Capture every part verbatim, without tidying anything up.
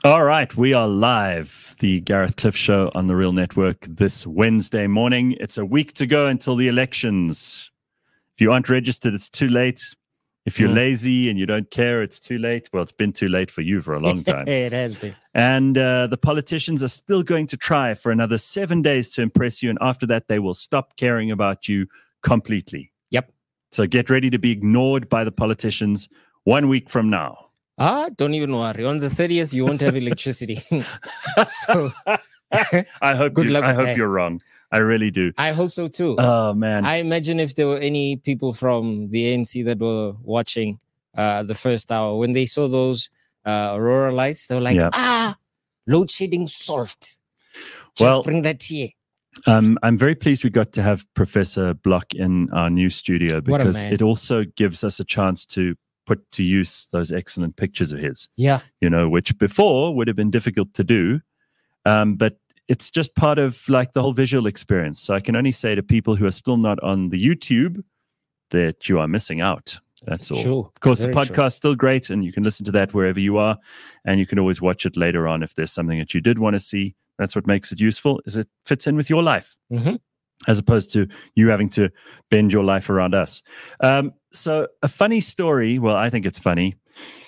All right, we are live. The Gareth Cliff Show on the Real Network this Wednesday morning. It's a week to go until the elections. If you aren't registered, it's too late. If you're mm. lazy and you don't care, it's too late. Well, it's been too late for you for a long time. It has been. And uh, the politicians are still going to try for another seven days to impress you. And after that, they will stop caring about you completely. Yep. So get ready to be ignored by the politicians one week from now. Ah, don't even worry. On the thirtieth, you won't have electricity. so, I hope good you, luck I hope that. You're wrong. I really do. I hope so too. Oh man! I imagine if there were any people from the A N C that were watching uh, the first hour, when they saw those uh, aurora lights, they were like, yeah. "Ah, load shedding solved. Just well, bring that here." Um, I'm very pleased we got to have Professor Block in our new studio because it also gives us a chance to put to use those excellent pictures of his. Yeah. You know, which before would have been difficult to do. Um, but it's just part of like the whole visual experience. So I can only say to people who are still not on the YouTube that you are missing out. That's all. True. Of course, Very the podcast true. is still great and you can listen to that wherever you are. And you can always watch it later on if there's something that you did want to see. That's what makes it useful, is it fits in with your life. Mm-hmm. As opposed to you having to bend your life around us. Um, so a funny story, well, I think it's funny.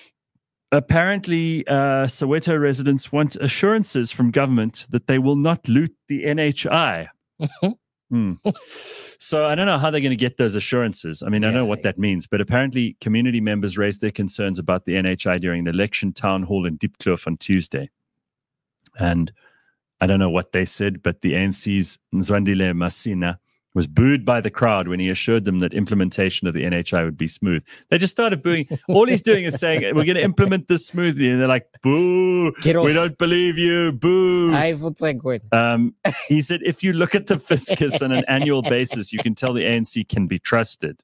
Apparently, uh, Soweto residents want assurances from government that they will not loot the N H I. hmm. So I don't know how they're going to get those assurances. I mean, yeah, I know what that means, but apparently community members raised their concerns about the N H I during an election town hall in Diepkloof on Tuesday. And I don't know what they said, but the A N C's Nzwandile Masina was booed by the crowd when he assured them that implementation of the N H I would be smooth. They just started booing. All he's doing is saying, we're going to implement this smoothly. And they're like, boo, we don't believe you, boo. Um, he said, if you look at the fiscus on an annual basis, you can tell the A N C can be trusted.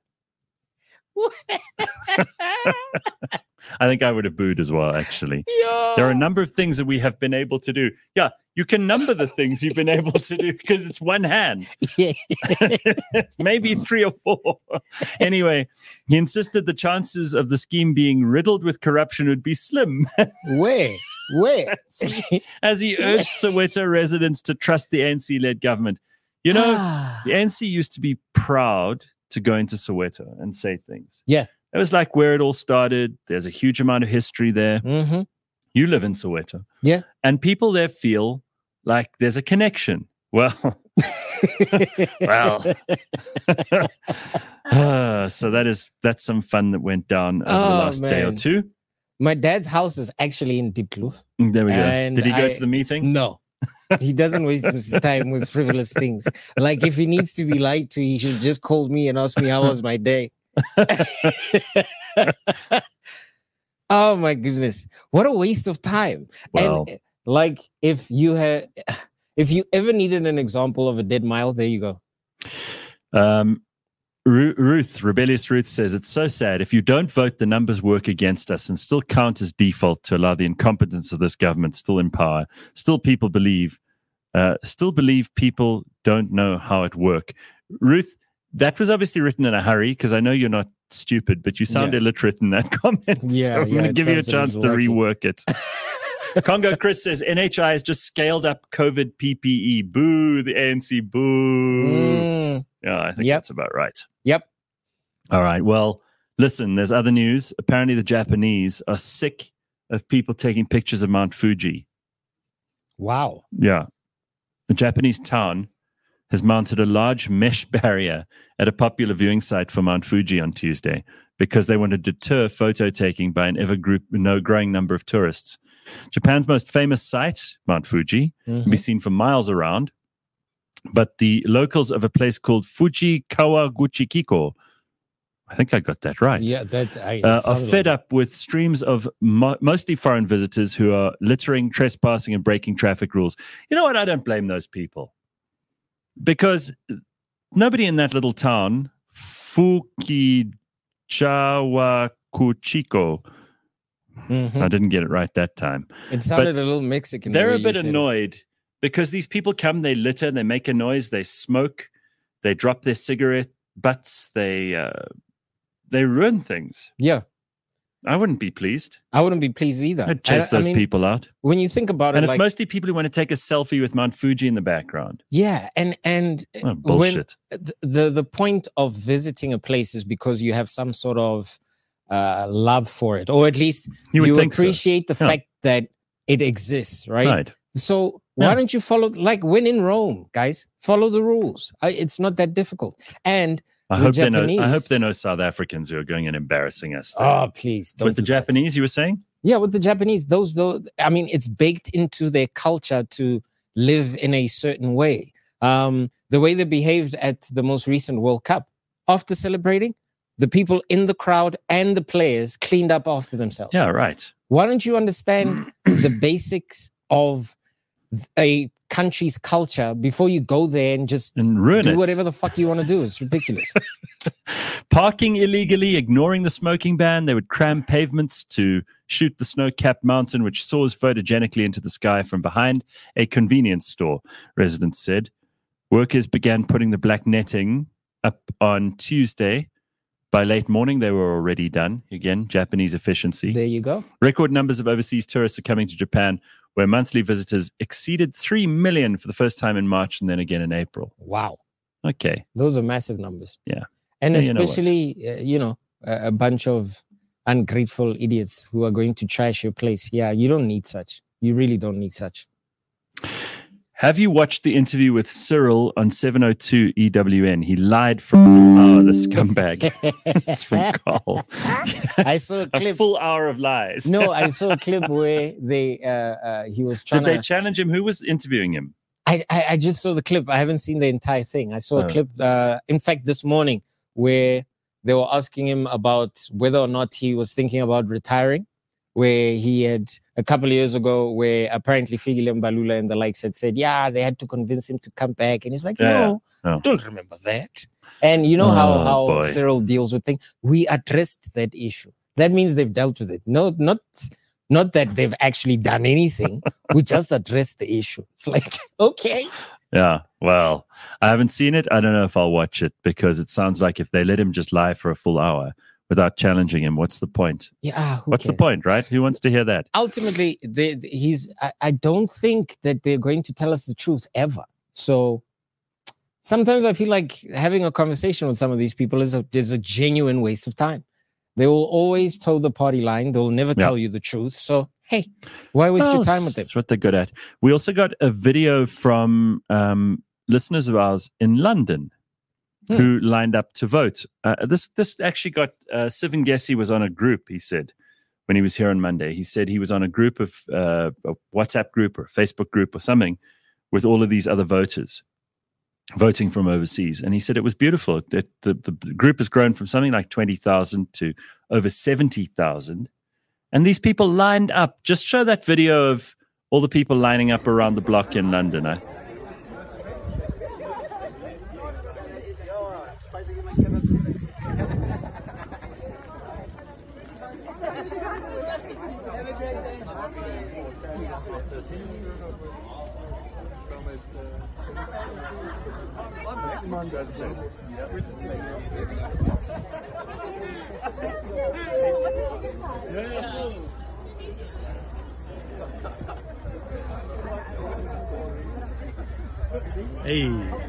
I think I would have booed as well, actually. Yo. There are a number of things that we have been able to do. Yeah, you can number the things you've been able to do because it's one hand. Maybe three or four. Anyway, he insisted the chances of the scheme being riddled with corruption would be slim. Where? Where? As he, as he urged Soweto residents to trust the A N C-led government. You know, the A N C used to be proud to go into Soweto and say things. Yeah. It was like where it all started. There's a huge amount of history there. Mm-hmm. You live in Soweto. Yeah. And people there feel like there's a connection. Well, well. uh, so that is, that's some fun that went down over oh, the last man. day or two. My dad's house is actually in Diepkloof. There we go. And Did he go I, to the meeting? No. He doesn't waste his time with frivolous things. Like if he needs to be lied to, he should just call me and ask me how was my day. Oh my goodness, what a waste of time. Wow. And like if you had if you ever needed an example of a dead mile, there you go. um Ru- Ruth, Rebellious Ruth says, it's so sad. If you don't vote, the numbers work against us and still count as default to allow the incompetence of this government still in power. Still people believe, uh, still believe people don't know how it works. Ruth, that was obviously written in a hurry because I know you're not stupid, but you sound yeah. illiterate in that comment. Yeah, so I'm yeah, going to give you a chance to working. rework it. Congo Chris says, N H I has just scaled up COVID P P E. Boo, the A N C, boo. Mm. Yeah, I think Yep. that's about right. Yep. All right. Well, listen, there's other news. Apparently the Japanese are sick of people taking pictures of Mount Fuji. Wow. Yeah. A Japanese town has mounted a large mesh barrier at a popular viewing site for Mount Fuji on Tuesday because they want to deter photo taking by an ever group, no growing number of tourists. Japan's most famous site, Mount Fuji, Mm-hmm. can be seen for miles around. But the locals of a place called Fuji Kawaguchikiko, I think I got that right, Yeah, that I uh, are sounds fed like- up with streams of mo- mostly foreign visitors who are littering, trespassing, and breaking traffic rules. You know what? I don't blame those people. Because nobody in that little town, Fukichawakuchiko, Mhm. I didn't get it right that time. It sounded But a little Mexican. the They're way a you bit said it. annoyed because these people come, they litter, they make a noise, they smoke, they drop their cigarette butts, they uh, they ruin things. Yeah. I wouldn't be pleased. I wouldn't be pleased either. I'd chase I, those I mean, people out. When you think about and it, it's like, mostly people who want to take a selfie with Mount Fuji in the background. Yeah, and and oh, bullshit. When the the point of visiting a place is because you have some sort of uh, love for it, or at least you, you think appreciate so. the yeah. fact that it exists, right? Right. So why yeah. don't you follow, like when in Rome, guys, follow the rules. I, it's not that difficult. And I the hope Japanese, they know. I hope they know South Africans who are going and embarrassing us. There. Oh, please! Don't with the Japanese, that. you were saying? Yeah, with the Japanese, those those. I mean, it's baked into their culture to live in a certain way. Um, the way they behaved at the most recent World Cup, after celebrating, the people in the crowd and the players cleaned up after themselves. Yeah, right. Why don't you understand the basics of a country's culture before you go there and just and ruin do it. whatever the fuck you want to do? It's ridiculous. Parking illegally, ignoring the smoking ban. They would cram pavements to shoot the snow-capped mountain, which soars photogenically into the sky from behind a convenience store, residents said. Workers began putting the black netting up on Tuesday. By late morning, they were already done. Again, Japanese efficiency. There you go. Record numbers of overseas tourists are coming to Japan, where monthly visitors exceeded three million for the first time in March and then again in April. Wow. Okay. Those are massive numbers. Yeah. And yeah, especially, you know, uh, you know a, a bunch of ungrateful idiots who are going to trash your place. Yeah, you don't need such. You really don't need such. Have you watched the interview with Cyril on seven oh two E W N? He lied for a full hour, the scumbag. It's from Carl. I saw a clip. A full hour of lies. No, I saw a clip where they uh, uh, he was trying Did they to... challenge him? Who was interviewing him? I, I, I just saw the clip. I haven't seen the entire thing. I saw oh. a clip, uh, in fact, this morning where they were asking him about whether or not he was thinking about retiring, where he had a couple of years ago where apparently Fikile Mbalula and the likes had said, yeah, they had to convince him to come back. And he's like, no, yeah, no. don't remember that. And you know oh, how, how boy. Cyril deals with things. We addressed that issue. That means they've dealt with it. No, not not that they've actually done anything. We just addressed the issue. It's like, okay. Yeah, well, I haven't seen it. I don't know if I'll watch it because it sounds like if they let him just lie for a full hour without challenging him, what's the point? Yeah, what's cares? the point, right? Who wants to hear that? Ultimately, they, he's. I, I don't think that they're going to tell us the truth ever. So sometimes I feel like having a conversation with some of these people is a, is a genuine waste of time. They will always toe the party line. They'll never yeah. tell you the truth. So, hey, why waste well, your time with them? That's what they're good at. We also got a video from um, listeners of ours in London hmm. who lined up to vote. Uh, this this actually got, uh, Sivan Gessi was on a group, he said, when he was here on Monday. He said he was on a group of, uh, a WhatsApp group or a Facebook group or something with all of these other voters voting from overseas. And he said it was beautiful. That the, the, the group has grown from something like twenty thousand to over seventy thousand. And these people lined up. Just show that video of all the people lining up around the block in London. Eh? Hey.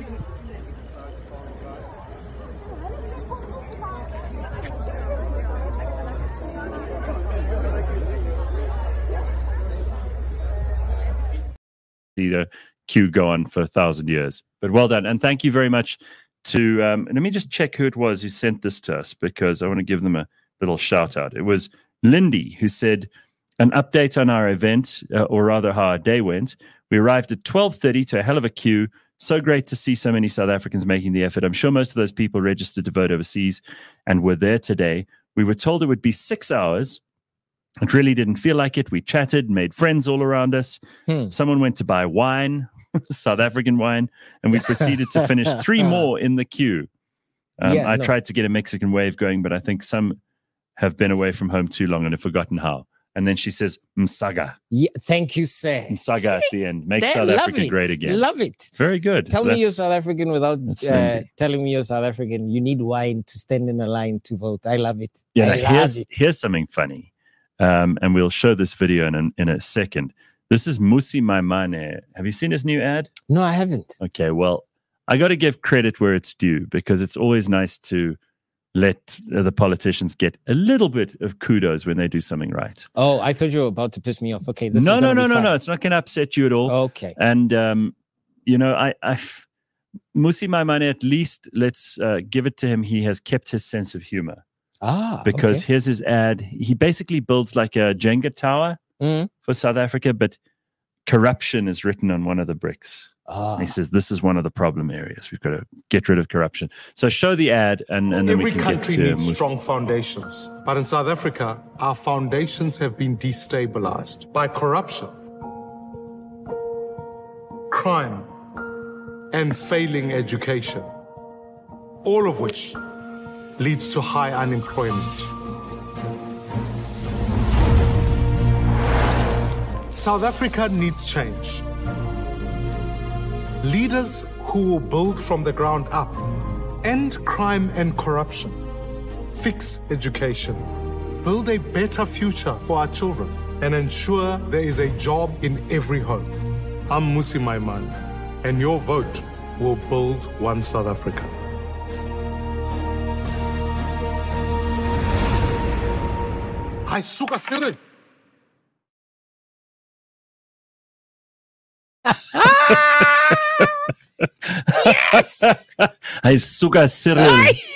The queue go on for a thousand years. But well done. And thank you very much to, um, let me just check who it was who sent this to us because I want to give them a little shout out. It was Lindy who said, an update on our event, uh, or rather how our day went. We arrived at twelve thirty to a hell of a queue. So great to see so many South Africans making the effort. I'm sure most of those people registered to vote overseas and were there today. We were told it would be six hours. It really didn't feel like it. We chatted, made friends all around us. Hmm. Someone went to buy wine, South African wine, and we proceeded to finish three more in the queue. Um, yeah, I no. tried to get a Mexican wave going, but I think some have been away from home too long and have forgotten how. And then she says, Msaga. Yeah, thank you, sir. Msaga at the end. Make They South love Africa it. great again. Love it. Very good. Tell So me you're that's- South African without that's uh, handy. telling me you're South African. You need wine to stand in a line to vote. I love it. Yeah, I now love here's it. here's something funny, um, and we'll show this video in a, in a second. This is Musi Maimane. Have you seen his new ad? No, I haven't. Okay, well, I got to give credit where it's due because it's always nice to let uh, the politicians get a little bit of kudos when they do something right. Oh, I thought you were about to piss me off. Okay, this no, is no, gonna no, be no, fun. no. It's not going to upset you at all. Okay. And um, you know, I, I, Musi Maimane, at least let's uh, give it to him. He has kept his sense of humor. Ah, Because okay. here's his ad. He basically builds like a Jenga tower Mhm. for South Africa, but corruption is written on one of the bricks. Ah. And he says, this is one of the problem areas. We've got to get rid of corruption. So show the ad and, and then Every we can get country to needs Musi. strong foundations. But in South Africa, our foundations have been destabilized by corruption, crime, and failing education, all of which leads to high unemployment. South Africa needs change. Leaders who will build from the ground up, end crime and corruption, fix education, build a better future for our children, and ensure there is a job in every home. I'm Musi Maimane, and your vote will build one South Africa. Hi, Suka Cyril. Hey, Suka Cyril.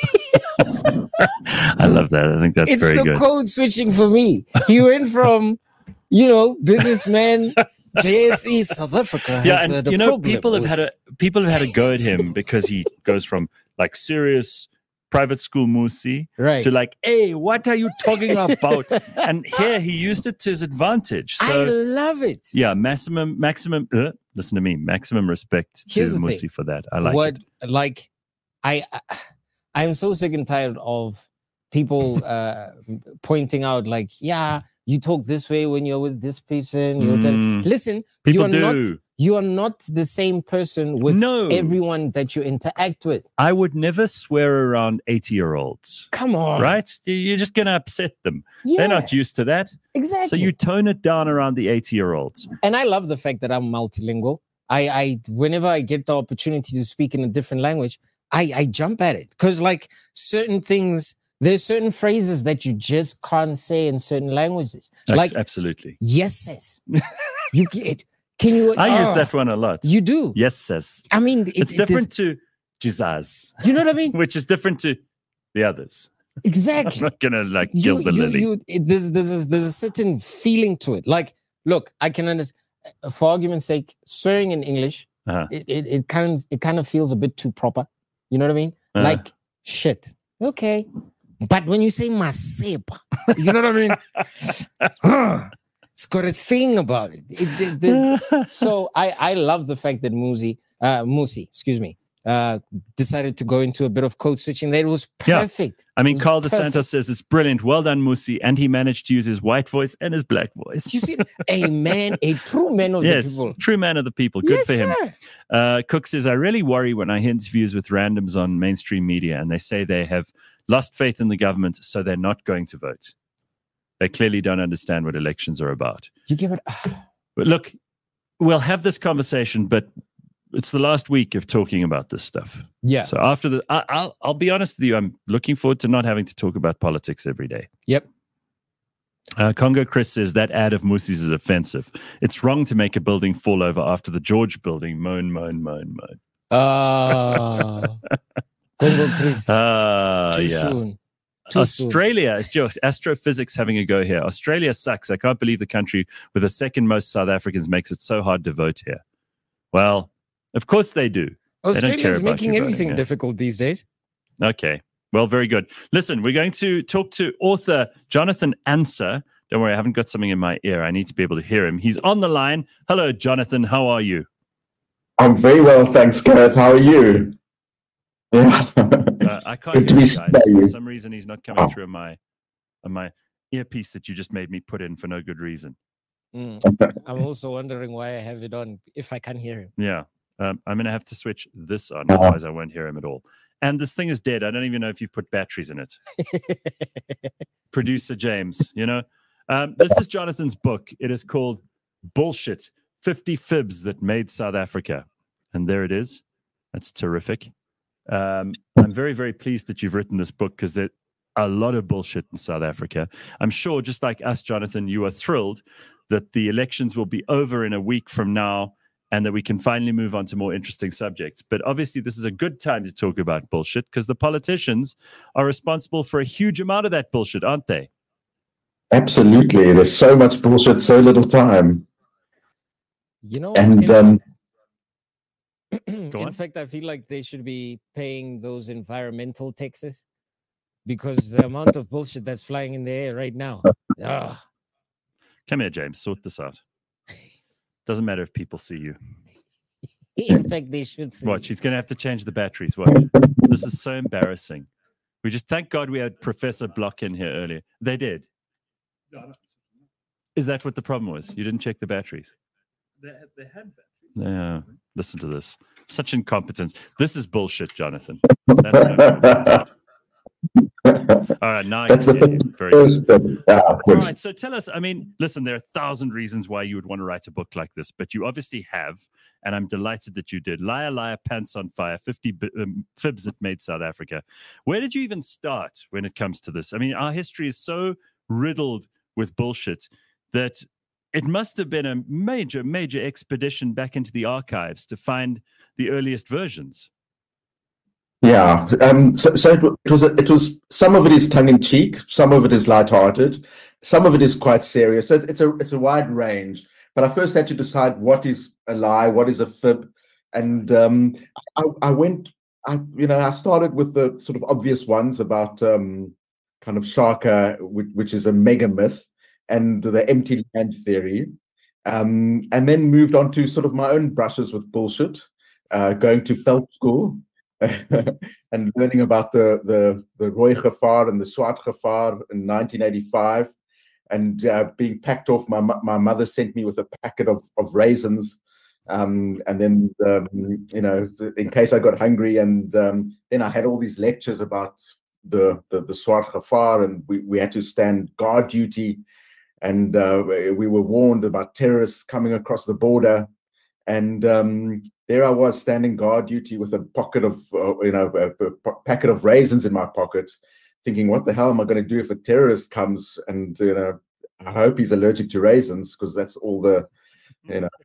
I love that. I think that's It's very the good. code switching for me. He went from, you know, businessman, J S E, South Africa. Yeah, has, uh, and the you know, problem people have with- had a people have had a go at him because he goes from like serious private school Musi Right. to like, hey, what are you talking about? And here he used it to his advantage. I So love it. yeah, maximum, maximum. Uh, listen to me, maximum respect to Here's the Musi thing. for that. I like what it. like I I am so sick and tired of people uh pointing out like, yeah, you talk this way when you're with this person. You're that. Mm, Listen, people you are not do. you are not the same person with No. everyone that you interact with. I would never swear around eighty-year-olds. Come on. Right? You- You're just going to upset them. Yeah, They're not used to that. exactly. So you tone it down around the eighty-year-olds. And I love the fact that I'm multilingual. I, I whenever I get the opportunity to speak in a different language, I, I jump at it. Because like certain things, there's certain phrases that you just can't say in certain languages. Like Absolutely. yes, sis. You get can you I use oh, that one a lot. You do. Yes, says. I mean, it, It's it- different to Jesus, You know what I mean? which is different to the others. I'm Exactly. not going to like you, kill the you, lily. you, it, there's, there's, a, there's a certain feeling to it. Like, look, I can understand. For argument's sake, swearing in English, Uh-huh. it, it, it kind of it kind of feels a bit too proper. You know what I mean? Uh-huh. Like shit. Okay. But when you say masepa, you know what I mean? It's got a thing about it. It- it- the- so I, I love the fact that Musi, uh, Musi, excuse me, uh, decided to go into a bit of code switching. That was Yeah. perfect. I mean, It was Carl DeSantos perfect. says it's brilliant. Well done, Musi. And he managed to use his white voice and his black voice. You see, a man, a true man of the yes, people. true man of the people. Good Yes, for him. sir. Uh, Cook says, I really worry when I hear interviews with randoms on mainstream media and they say they have lost faith in the government, so they're not going to vote. They clearly don't understand what elections are about. You give it. But look, we'll have this conversation, but it's the last week of talking about this stuff. Yeah. So after the, I, I'll, I'll be honest with you, I'm looking forward to not having to talk about politics every day. Yep. Uh, Congo Chris says that ad of Musi's is offensive. It's wrong to make a building fall over after the George building. Moan, moan, moan, moan. Uh, Congo Chris. Ah, Too yeah. soon. Too soon. Australia, it's just astrophysics having a go here. Australia sucks. I can't believe the country with the second most South Africans makes it so hard to vote here. Well, of course they do. They don't care Australia's about making you voting, everything yeah. difficult these days. Okay. Well, very good. Listen, we're going to talk to author Jonathan Anser. Don't worry, I haven't got something in my ear. I need to be able to hear him. He's on the line. Hello, Jonathan. How are you? I'm very well, thanks, Gareth. How are you? Yeah. Uh, I can't Good to hear be you seen guys. by you. For some reason, he's not coming Oh. through on my, on my. earpiece that you just made me put in for no good reason. Mm. I'm also wondering why I have it on if I can't hear him. Yeah. Um, I'm going to have to switch this on, otherwise I won't hear him at all. And this thing is dead. I don't even know if you've put batteries in it. Producer James, you know. Um, this is Jonathan's book. It is called Bullshit, fifty Fibs That Made South Africa. And there it is. That's terrific. Um, I'm very, very pleased that you've written this book because there are a lot of bullshit in South Africa. I'm sure, just like us, Jonathan, you are thrilled that the elections will be over in a week from now and that we can finally move on to more interesting subjects. But obviously, this is a good time to talk about bullshit because the politicians are responsible for a huge amount of that bullshit, aren't they? Absolutely. There's so much bullshit, so little time. You know, and in, um, in fact, I feel like they should be paying those environmental taxes because the amount of bullshit that's flying in the air right now. Ugh. Come here, James. Sort this out. Doesn't matter if people see you. In fact, they should see. Watch, he's going to have to change the batteries. Watch. This is so embarrassing. We just thank God we had Professor Block in here earlier. They did. Is that what the problem was? You didn't check the batteries? They had, they had batteries. Yeah. Listen to this. Such incompetence. This is bullshit, Jonathan. That's all right, now that's the very first bit. Ah, all right, so tell us, I mean, listen, there are a thousand reasons why you would want to write a book like this, but you obviously have, and I'm delighted that you did. Liar, Liar, Pants on Fire, fifty um, Fibs That Made South Africa. Where did you even start when it comes to this? I mean, our history is so riddled with bullshit that it must have been a major, major expedition back into the archives to find the earliest versions. Yeah, um, so, so it was. It was. Some of it is tongue in cheek. Some of it is lighthearted. Some of it is quite serious. So it's a it's a wide range. But I first had to decide what is a lie, what is a fib, and um, I, I went. I you know I started with the sort of obvious ones about um, kind of Shaka, which, which is a mega myth, and the empty land theory, um, and then moved on to sort of my own brushes with bullshit, uh, going to Felt School. and learning about the the the Rooi Gevaar and the Swart Gevaar in nineteen eighty-five, and uh, being packed off. My my mother sent me with a packet of of raisins, um, and then um, you know in case I got hungry. And um, then I had all these lectures about the the, the Swart Gevaar, and we, we had to stand guard duty, and uh, we were warned about terrorists coming across the border. And um, there I was standing guard duty with a pocket of, uh, you know, a, a packet of raisins in my pocket, thinking, what the hell am I going to do if a terrorist comes? And, you know, I hope he's allergic to raisins because that's all the, you know,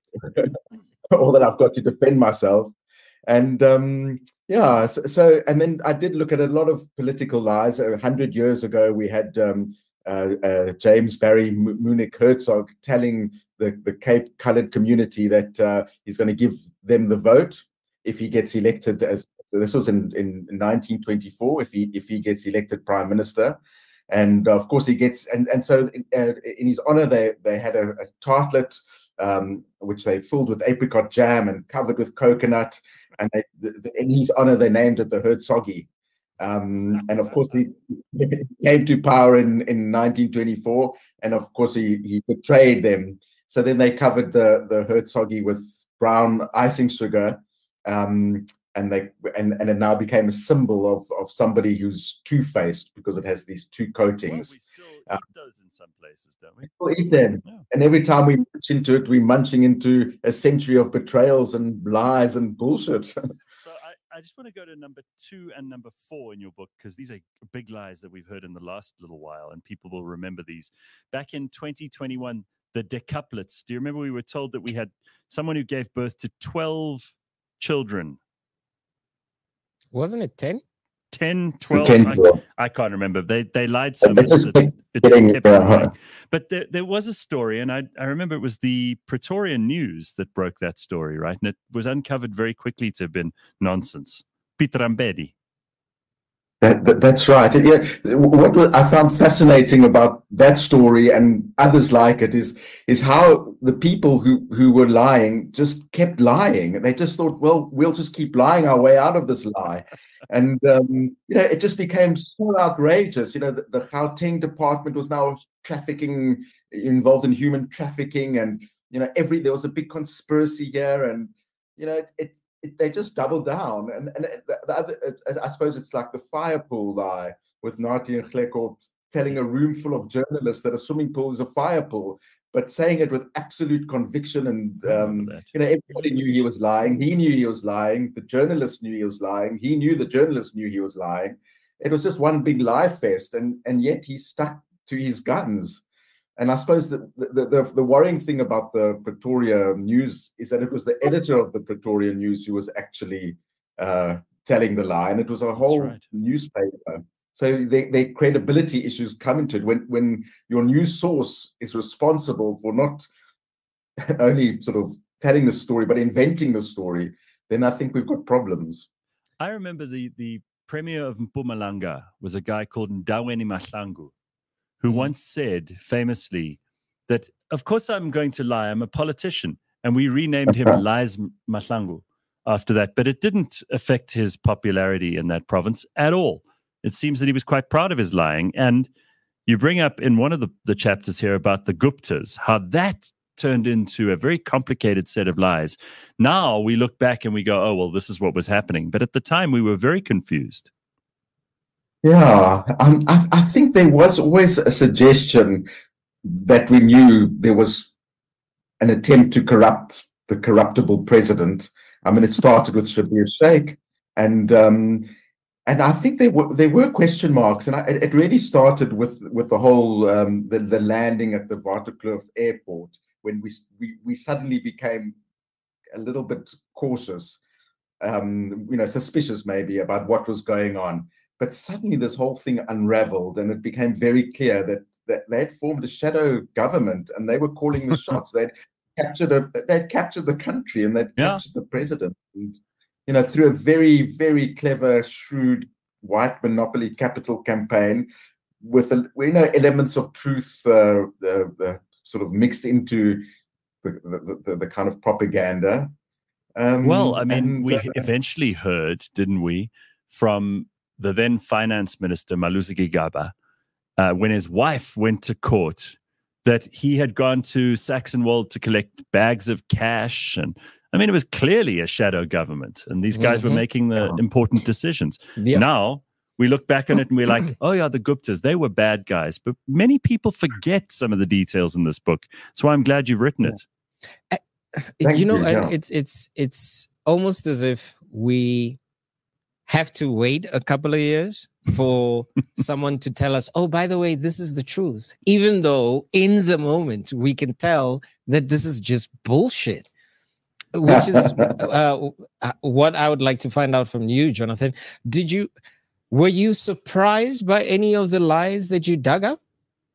all that I've got to defend myself. And um, yeah, so, so, and then I did look at a lot of political lies. A hundred years ago, we had um, uh, uh, James Barry Munich Herzog telling the, the Cape Coloured community that uh, he's going to give them the vote if he gets elected as. So this was in, in nineteen twenty-four. If he if he gets elected prime minister, and of course he gets and and so uh, in his honor they they had a, a tartlet um, which they filled with apricot jam and covered with coconut, and they, the, in his honor they named it the Herzogie. Um, and of course he came to power in, in nineteen twenty-four, and of course he, he betrayed them. So then they covered the, the Herzogie with brown icing sugar, um, and they and, and it now became a symbol of, of somebody who's two-faced because it has these two coatings. Well, we still uh, eat those in some places, don't we? We eat them, yeah. And every time we munch into it, we're munching into a century of betrayals and lies and bullshit. So I, I just want to go to number two and number four in your book, because these are big lies that we've heard in the last little while, and people will remember these. Back in twenty twenty-one, the decuplets. Do you remember we were told that we had someone who gave birth to twelve children? Wasn't it ten? ten, twelve? ten, I, I can't remember. They they lied so much that it, it getting, kept uh, going. But there, there was a story, and I, I remember it was the Praetorian News that broke that story, right? And it was uncovered very quickly to have been nonsense. Peter Ambedi. That, that, that's right. Yeah, what I found fascinating about that story and others like it is is how the people who, who were lying just kept lying. They just thought, well, we'll just keep lying our way out of this lie. And, um, you know, it just became so outrageous. You know, the, the Gauteng department was now trafficking, involved in human trafficking, and you know, every there was a big conspiracy here, and you know, it, it, it they just doubled down. And and the, the other, I suppose it's like the fire pool lie with Nathi and Gleko telling a room full of journalists that a swimming pool is a fire pool, but saying it with absolute conviction. And um, you know, everybody knew he was lying. He knew he was lying. The journalist knew he was lying. He knew the journalist knew he was lying. It was just one big lie fest, and and yet he stuck to his guns. And I suppose the, the, the, the worrying thing about the Pretoria News is that it was the editor of the Pretoria News who was actually uh, telling the lie, and it was a whole right. newspaper. So the, the credibility issues come into it. When, when your news source is responsible for not only sort of telling the story, but inventing the story, then I think we've got problems. I remember the, the premier of Mpumalanga was a guy called Ndaweni Mahlangu, who mm. once said famously that, of course, I'm going to lie. I'm a politician. And we renamed him Lies Mahlangu after that. But it didn't affect his popularity in that province at all. It seems that he was quite proud of his lying. And you bring up in one of the, the chapters here about the Guptas, how that turned into a very complicated set of lies. Now we look back and we go, oh, well, this is what was happening. But at the time, we were very confused. Yeah, um, I, I think there was always a suggestion that we knew there was an attempt to corrupt the corruptible president. I mean, it started with Schabir Shaik, and um, and I think there were there were question marks, and I, it really started with with the whole um, the the landing at the Waterkloof airport when we we we suddenly became a little bit cautious, um, you know, suspicious maybe about what was going on. But suddenly this whole thing unraveled, and it became very clear that, that they had formed a shadow government, and they were calling the shots. They'd captured a, they'd captured the country, and they'd yeah. captured the president. And, you know, through a very, very clever, shrewd white monopoly capital campaign, with a, you know, elements of truth, uh, the, the sort of mixed into the the, the, the kind of propaganda. Um, well, I mean, and, we uh, eventually heard, didn't we, from the then finance minister, Malusi Gigaba, uh, when his wife went to court, that he had gone to Saxonwold to collect bags of cash. And I mean, it was clearly a shadow government, and these guys mm-hmm. were making the yeah. important decisions. Yeah. Now we look back on it and we're like, oh yeah, the Guptas, they were bad guys. But many people forget some of the details in this book. That's why I'm glad you've written it. Uh, you, you know, yeah. it's, it's, it's almost as if we have to wait a couple of years for someone to tell us, oh, by the way, this is the truth. Even though in the moment we can tell that this is just bullshit, which is uh, what I would like to find out from you, Jonathan. Did you, were you surprised by any of the lies that you dug up?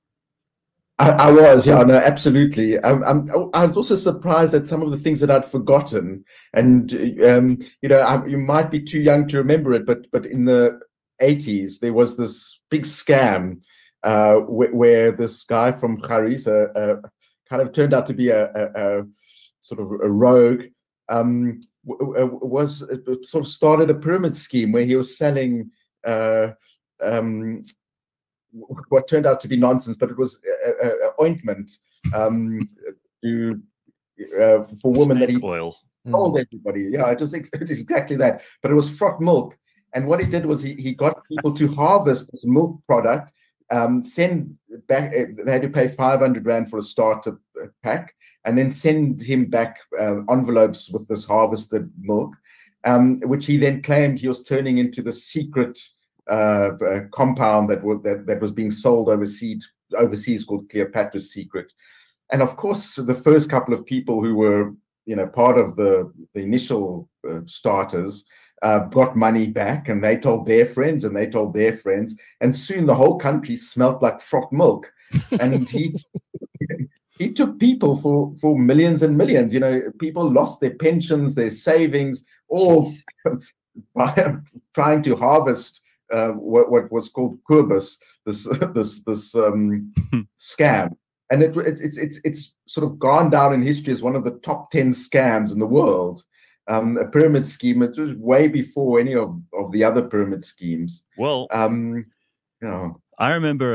I, I was, yeah, no, absolutely. I'm, I'm, I was also surprised at some of the things that I'd forgotten. And, um, you know, I, you might be too young to remember it, but but in the eighties, there was this big scam uh, wh- where this guy from Garissa uh, kind of turned out to be a, a, a sort of a rogue, um, w- was uh, sort of started a pyramid scheme where he was selling uh, um what turned out to be nonsense, but it was a, a, a ointment um, to, uh, for women Snake that he oil. told everybody. Yeah, it was, ex- it was exactly that. But it was frothed milk. And what he did was he, he got people to harvest this milk product, um, send back, uh, they had to pay five hundred rand for a starter pack, and then send him back uh, envelopes with this harvested milk, um, which he then claimed he was turning into the secret Uh, uh, compound that, w- that that was being sold overseas, overseas called Cleopatra's Secret. And of course, the first couple of people who were, you know, part of the, the initial uh, starters uh, got money back, and they told their friends, and they told their friends, and soon the whole country smelt like frothed milk. And he he took people for for millions and millions. You know, people lost their pensions, their savings, all by trying to harvest Uh, what, what was called Querbus, this this this um, scam, and it, it, it's it's it's sort of gone down in history as one of the top ten scams in the world. Um, a pyramid scheme. It was way before any of, of the other pyramid schemes. Well, um, you know, I remember a,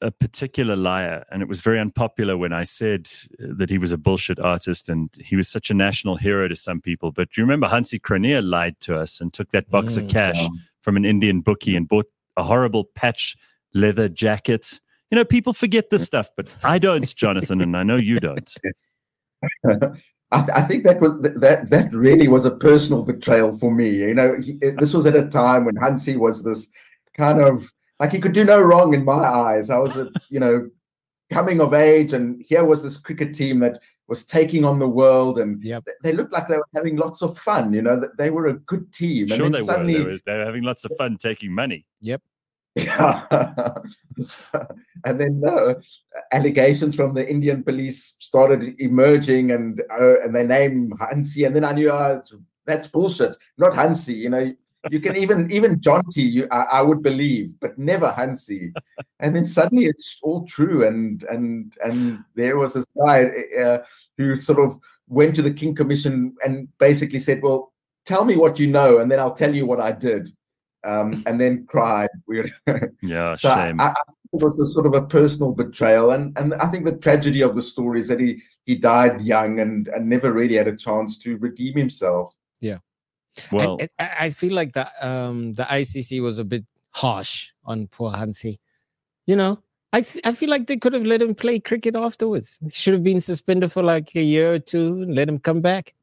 a particular liar, and it was very unpopular when I said that he was a bullshit artist and he was such a national hero to some people. But do you remember Hansi Cronje lied to us and took that box Mm, of cash yeah. from an Indian bookie and bought a horrible patch leather jacket? You know, people forget this stuff, but I don't, Jonathan, and I know you don't. I, I think that was that that really was a personal betrayal for me. You know, he, this was at a time when Hansi was this kind of like he could do no wrong in my eyes. I was, a, you know, coming of age, and here was this cricket team that was taking on the world, and Yep. they looked like they were having lots of fun. You know, that they were a good team. Sure, and they then were. suddenly, They were. They were having lots of fun taking money. Yep. Yeah. And then uh, allegations from the Indian police started emerging, and uh, and they named Hansi, and then I knew uh, that's bullshit, not Hansi. You know, you can even even Jonty, you I, I would believe, but never Hansi. And then suddenly it's all true, and and and there was this guy uh, who sort of went to the King Commission and basically said, "Well, tell me what you know, and then I'll tell you what I did." Um, and then cried. Yeah, so shame. I, I think it was a sort of a personal betrayal, and and I think the tragedy of the story is that he he died young and and never really had a chance to redeem himself. Well, And I, I feel like the um the I C C was a bit harsh on poor Hansi. You know, I th- I feel like they could have let him play cricket afterwards. He should have been suspended for like a year or two and let him come back.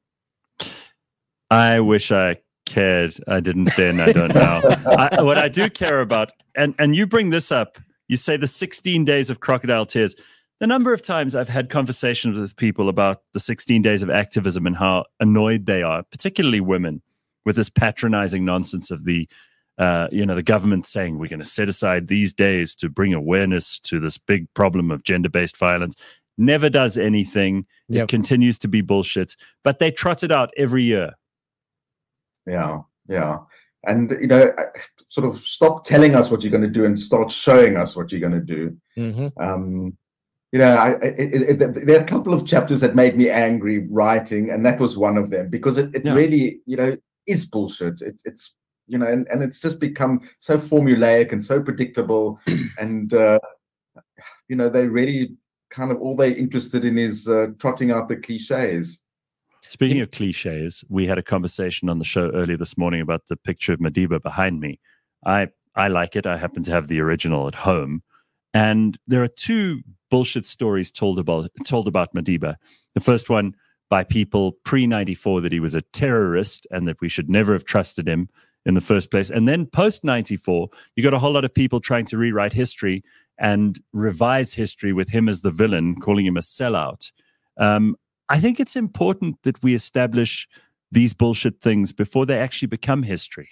I wish I cared. I didn't then. I don't now. I, what I do care about, and, and you bring this up, you say the sixteen days of crocodile tears. The number of times I've had conversations with people about the sixteen days of activism and how annoyed they are, particularly women, with this patronizing nonsense of the, uh, you know, the government saying we're going to set aside these days to bring awareness to this big problem of gender-based violence. Never does anything. Yep. It continues to be bullshit, but they trot it out every year. Yeah, yeah, and you know, sort of stop telling us what you're going to do and start showing us what you're going to do. Mm-hmm. Um, you know, I, it, it, there are a couple of chapters that made me angry writing, and that was one of them because it, it Yeah. really, you know, is bullshit. It, it's you know, and, and it's just become so formulaic and so predictable, and uh, you know, they really kind of all they're interested in is uh, trotting out the cliches. Speaking of cliches, we had a conversation on the show earlier this morning about the picture of Madiba behind me. I I like it. I happen to have the original at home. And there are two bullshit stories told about told about Madiba. The first one by people pre ninety-four that he was a terrorist and that we should never have trusted him in the first place. And then post ninety-four, you got a whole lot of people trying to rewrite history and revise history with him as the villain, calling him a sellout. Um, I think it's important that we establish these bullshit things before they actually become history.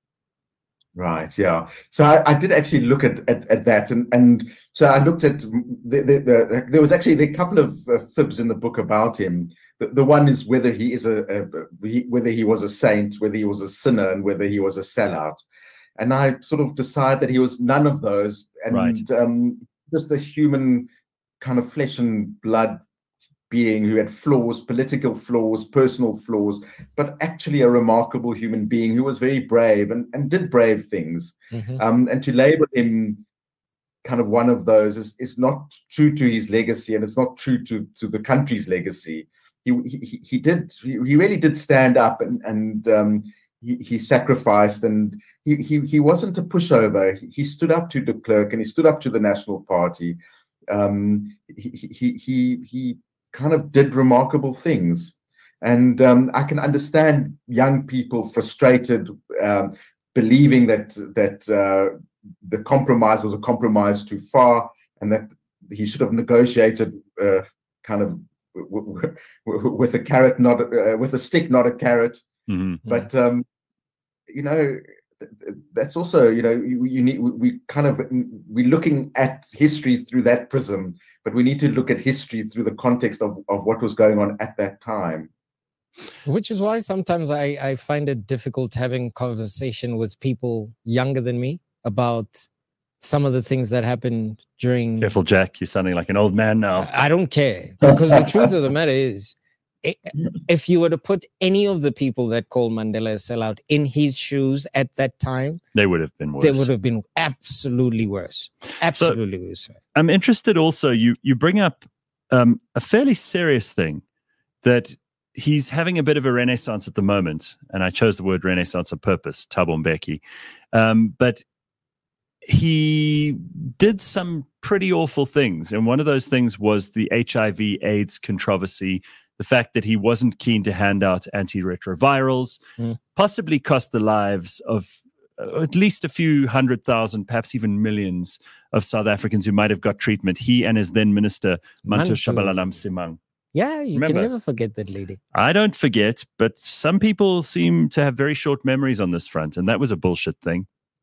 Right. Yeah. So I, I did actually look at, at, at that, and, and so I looked at the, the, the there was actually a couple of uh, fibs in the book about him. The, the one is whether he is a, a he, whether he was a saint, whether he was a sinner, and whether he was a sellout. And I sort of decided that he was none of those, and Right. um, just a human kind of flesh and blood being who had flaws, political flaws, personal flaws, but actually a remarkable human being who was very brave and, and did brave things. Mm-hmm. Um, and to label him kind of one of those is, is not true to his legacy, and it's not true to, to the country's legacy. He he, he did he, he really did stand up, and and um, he, he sacrificed, and he, he he wasn't a pushover. He, he stood up to de Klerk, and he stood up to the National Party. Um, he he he he kind of did remarkable things, and um, I can understand young people frustrated, um, believing that that uh, the compromise was a compromise too far, and that he should have negotiated uh, kind of w- w- w- with a carrot, not uh, with a stick, not a carrot. Mm-hmm. But um, you know, that's also, you know, you, you need we kind of we're looking at history through that prism, but we need to look at history through the context of of what was going on at that time. Which is why sometimes I, I find it difficult having conversation with people younger than me about some of the things that happened during. Careful, Jack. You're sounding like an old man now. I don't care, because the truth of the matter is, if you were to put any of the people that call Mandela a sellout in his shoes at that time, They would have been worse. they would have been absolutely worse. Absolutely. So, I'm interested also, you, you bring up um, a fairly serious thing that he's having a bit of a renaissance at the moment. And I chose the word renaissance on purpose, Thabo Mbeki. Um, but he did some pretty awful things. And one of those things was the H I V AIDS controversy, the fact that he wasn't keen to hand out antiretrovirals, mm. possibly cost the lives of uh, at least a few hundred thousand, perhaps even millions of South Africans who might have got treatment. He and his then minister, Manto Shabalala Msimang. Yeah, you Remember, can never forget that lady. I don't forget, but some people seem to have very short memories on this front, and that was a bullshit thing.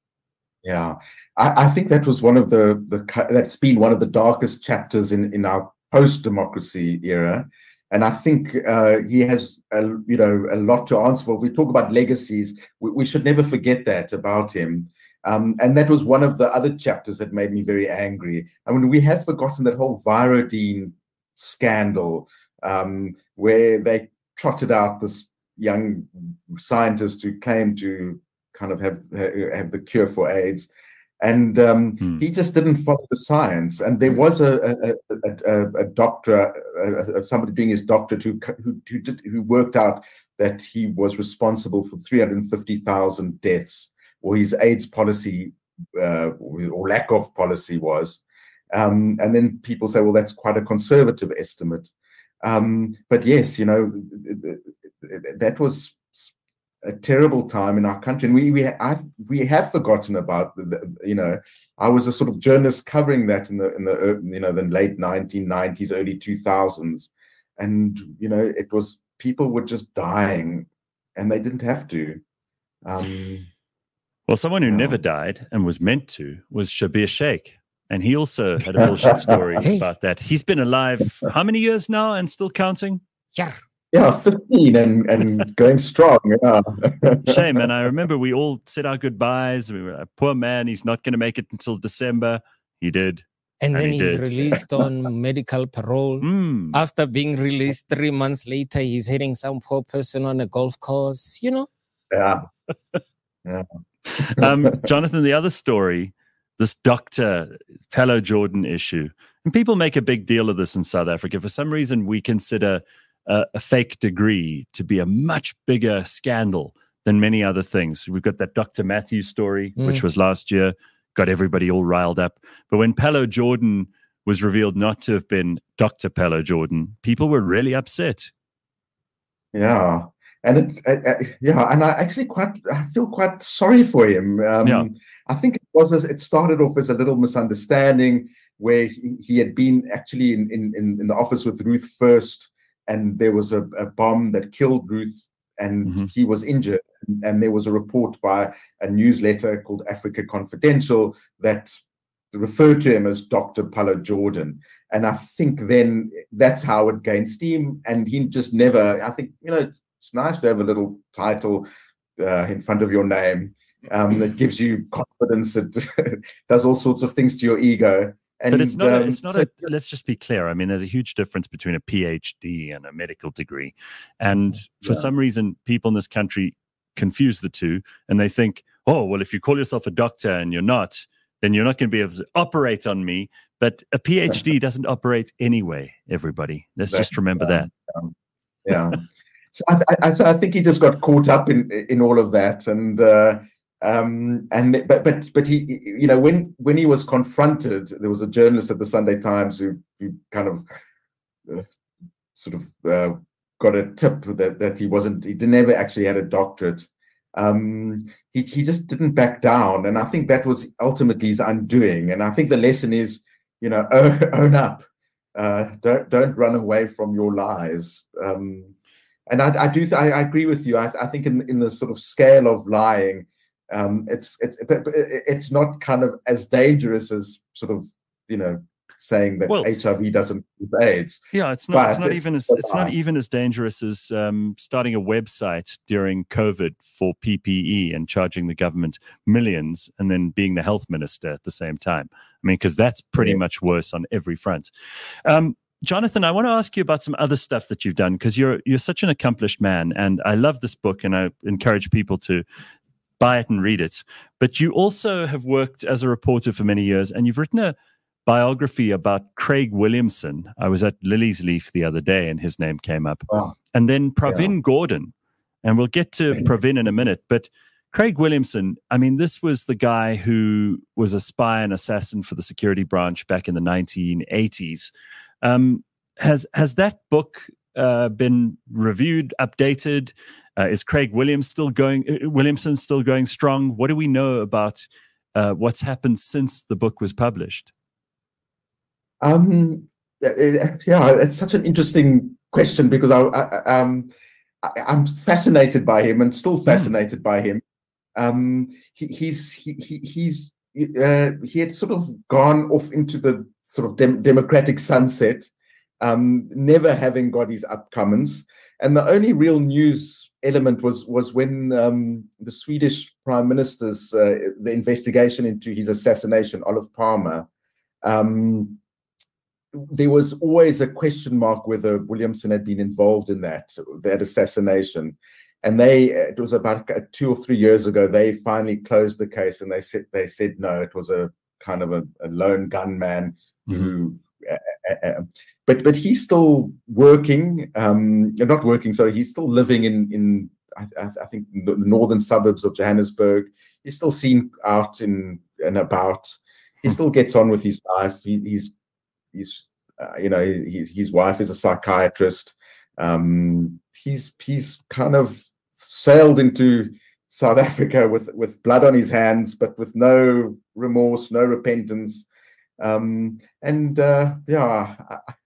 Yeah, I, I think that was one of the, the that's been one of the darkest chapters in, in our post-democracy era. And I think uh, he has, a, you know, a lot to answer for. If we talk about legacies, we, we should never forget that about him. Um, and that was one of the other chapters that made me very angry. I mean, we have forgotten that whole Virodene scandal um, where they trotted out this young scientist who claimed to kind of have have the cure for AIDS, and um, hmm. he just didn't follow the science. And there was a a, a, a, a doctor, a, a, somebody doing his doctorate who who who, did, who worked out that he was responsible for three hundred fifty thousand deaths, or his AIDS policy uh, or lack of policy was. Um, and then people say, well, that's quite a conservative estimate. Um, but yes, you know, that was a terrible time in our country, and we we I've, we have forgotten about the, the, you know, I was a sort of journalist covering that in the in the you know the late nineteen nineties, early two thousands, and you know it was people were just dying, and they didn't have to. Um, well, someone who you know. never died and was meant to was Shabir Sheikh, and he also had a bullshit story hey. about that. He's been alive how many years now and still counting? Yeah. Yeah, fifteen and, and going strong. Yeah. Shame, and I remember we all said our goodbyes. We were like, poor man, he's not going to make it until December. He did. And, and then he he's did. released on medical parole. Mm. After being released three months later, he's hitting some poor person on a golf course, you know? Yeah. Yeah. um, Jonathan, the other story, this Doctor Pello Jordan issue, and people make a big deal of this in South Africa. For some reason, we consider Uh, a fake degree to be a much bigger scandal than many other things. We've got that Doctor Matthews story, mm. which was last year, got everybody all riled up. But when Pello Jordan was revealed not to have been Doctor Pello Jordan, people were really upset. Yeah. And it's, uh, uh, yeah, and I actually quite, I feel quite sorry for him. Um, yeah. I think it was, it started off as a little misunderstanding where he, he had been actually in, in, in the office with Ruth First, and there was a, a bomb that killed Ruth, and mm-hmm. he was injured. And, and there was a report by a newsletter called Africa Confidential that referred to him as Doctor Pello Jordan. And I think then that's how it gained steam. And he just never, I think, you know, it's nice to have a little title uh, in front of your name um, that gives you confidence. It does all sorts of things to your ego. And, but it's not, um, a, it's not so, a, let's just be clear. I mean, there's a huge difference between a PhD and a medical degree. And for yeah. some reason, people in this country confuse the two, and they think, oh, well, if you call yourself a doctor and you're not, then you're not going to be able to operate on me. But a PhD doesn't operate anyway, everybody. Let's that, just remember yeah, that. Yeah. So I, I, I think he just got caught up in in all of that. And uh, Um, and but but but he, you know, when when he was confronted, there was a journalist at the Sunday Times who, who kind of uh, sort of uh, got a tip that that he wasn't, he never actually had a doctorate. Um, he he just didn't back down, and I think that was ultimately his undoing. And I think the lesson is, you know, own, own up, uh, don't don't run away from your lies. Um, and I, I do th- I, I agree with you. I, I think in in the sort of scale of lying. Um, it's it's it's not kind of as dangerous as sort of, you know, saying that well, H I V doesn't cause AIDS. Yeah, it's not. It's not it's, even as it's not even as dangerous as um, starting a website during COVID for P P E and charging the government millions, and then being the health minister at the same time. I mean, because that's pretty yeah. much worse on every front. Um, Jonathan, I want to ask you about some other stuff that you've done, because you're you're such an accomplished man, and I love this book, and I encourage people to buy it and read it. But you also have worked as a reporter for many years, and you've written a biography about Craig Williamson. I was at Lily's Leaf the other day, and his name came up. Wow. And then Pravin Yeah. Gordon, and we'll get to Pravin in a minute. But Craig Williamson, I mean, this was the guy who was a spy and assassin for the security branch back in the nineteen eighties. Um, has has that book uh, been reviewed, updated? Uh, is Craig Williams still going? Uh, Williamson still going strong? What do we know about uh, what's happened since the book was published? Um, yeah, it's such an interesting question because I, I, um, I, I'm fascinated by him and still fascinated mm. by him. Um, he, he's he, he he's uh, he had sort of gone off into the sort of dem- democratic sunset, um, never having got his upcomings, and the only real news element was was when um, the Swedish Prime Minister's uh, the investigation into his assassination, Olof Palme. Um, there was always a question mark whether Williamson had been involved in that that assassination. And they, it was about two or three years ago, they finally closed the case, and they said they said no, it was a kind of a, a lone gunman mm-hmm. who, uh, uh, but but he's still working, um, not working, sorry, he's still living in in I, I think the northern suburbs of Johannesburg. He's still seen out in and about. He still gets on with his life. He, he's he's uh, you know he, his wife is a psychiatrist. Um, he's he's kind of sailed into South Africa with with blood on his hands, but with no remorse, no repentance, um, and uh, yeah,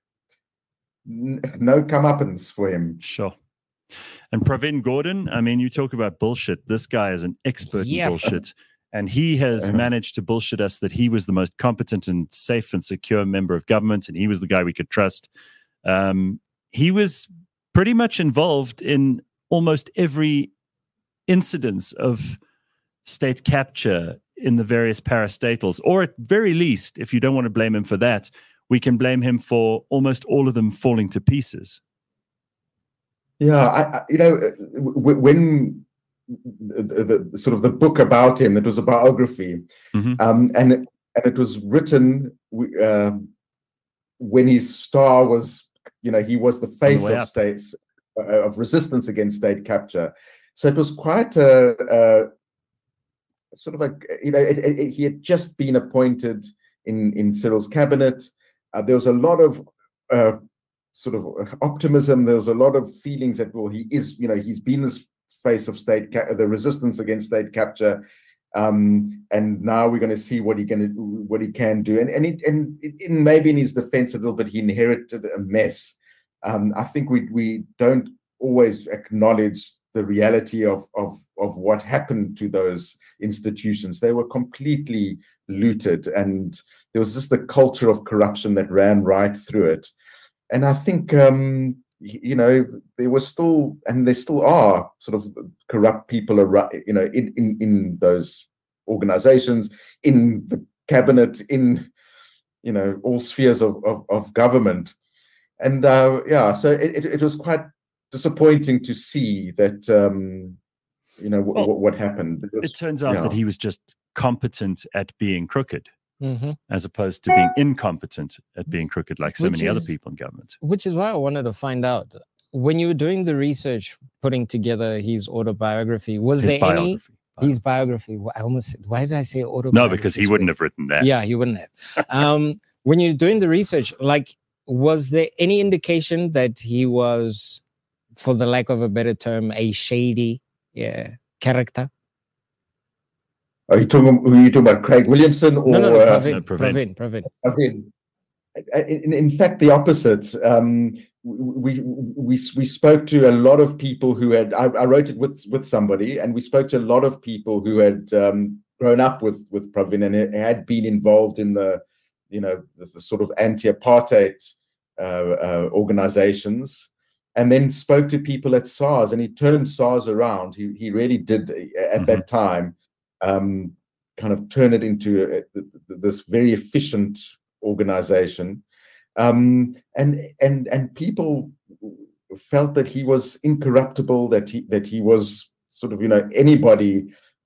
n- no comeuppance for him. Sure. And Pravin Gordon, I mean, you talk about bullshit. This guy is an expert yeah. in bullshit. And he has uh-huh. managed to bullshit us that he was the most competent and safe and secure member of government, and he was the guy we could trust. Um, he was pretty much involved in almost every incidence of state capture in the various parastatals, or at very least, if you don't want to blame him for that, we can blame him for almost all of them falling to pieces. Yeah, I, I, you know, when the, the sort of the book about him, it was a biography, mm-hmm. um, and and it was written uh, when his star was, you know, he was the face the of states uh, of resistance against state capture. So it was quite a, a sort of a, you know, it, it, it, he had just been appointed in in Cyril's cabinet. Uh, there was a lot of uh, sort of optimism. There was a lot of feelings that, well, he is, you know, he's been this face of state ca- the resistance against state capture, um, and now we're going to see what he can what he can do. And and he, and in, maybe in his defense a little bit, he inherited a mess. Um, I think we we don't always acknowledge the reality of of of what happened to those institutions. They were completely looted, and there was just the culture of corruption that ran right through it. And I think, um, you know, there was still, and there still are, sort of corrupt people, around, you know, in, in, in those organizations, in the cabinet, in, you know, all spheres of, of, of government. And, uh, yeah, so it, it, it was quite disappointing to see that, um, you know, w- well, w- what happened. It, was, it turns out yeah. that he was just competent at being crooked. Mm-hmm. As opposed to being incompetent at being crooked, like so which many is, other people in government. Which is why I wanted to find out, when you were doing the research, putting together his autobiography, was his there biography. any his biography? I almost said, why did I say autobiography? No, because he wouldn't have written that. Yeah, he wouldn't have. um, when you're doing the research, like, was there any indication that he was, for the lack of a better term, a shady yeah, character? Are you talking? Are you talking about Craig Williamson or no, no, no, Pravin, uh, Pravin, Pravin, Pravin. In, in fact, the opposite. Um, we we we spoke to a lot of people who had. I, I wrote it with with somebody, and we spoke to a lot of people who had um, grown up with with Pravin and had been involved in the, you know, the, the sort of anti-apartheid uh, uh, organizations, and then spoke to people at SARS, and he turned SARS around. He he really did at mm-hmm. that time. Um, kind of turn it into a, a, this very efficient organization, um, and and and people felt that he was incorruptible, that he that he was sort of, you know, anybody